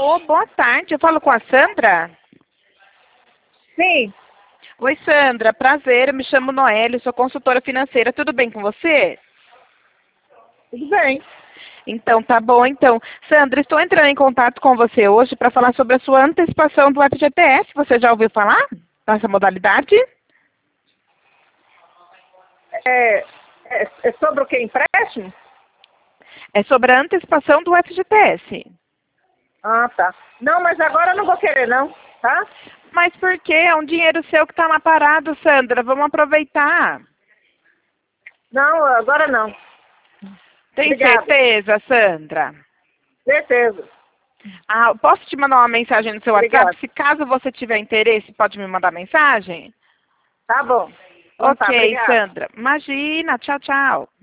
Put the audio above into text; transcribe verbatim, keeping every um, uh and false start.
Alô, boa tarde. Eu falo com a Sandra? Sim. Oi, Sandra. Prazer. Eu me chamo Noelle, sou consultora financeira. Tudo bem com você? Tudo bem. Então, tá bom. Então, Sandra, estou entrando em contato com você hoje para falar sobre a sua antecipação do F G T S. Você já ouviu falar dessa modalidade? É, é, é sobre o que? Empréstimo? É sobre a antecipação do F G T S. Ah, tá. Não, mas agora eu não vou querer, não, tá? Mas por quê? É um dinheiro seu que está lá parado, Sandra. Vamos aproveitar. Não, agora não. Tem Obrigada. certeza, Sandra? Certeza. Ah, posso te mandar uma mensagem no seu Obrigada. WhatsApp? Se caso você tiver interesse, pode me mandar mensagem? Tá bom. Então tá, Ok, obrigada. Sandra. Imagina. Tchau, tchau.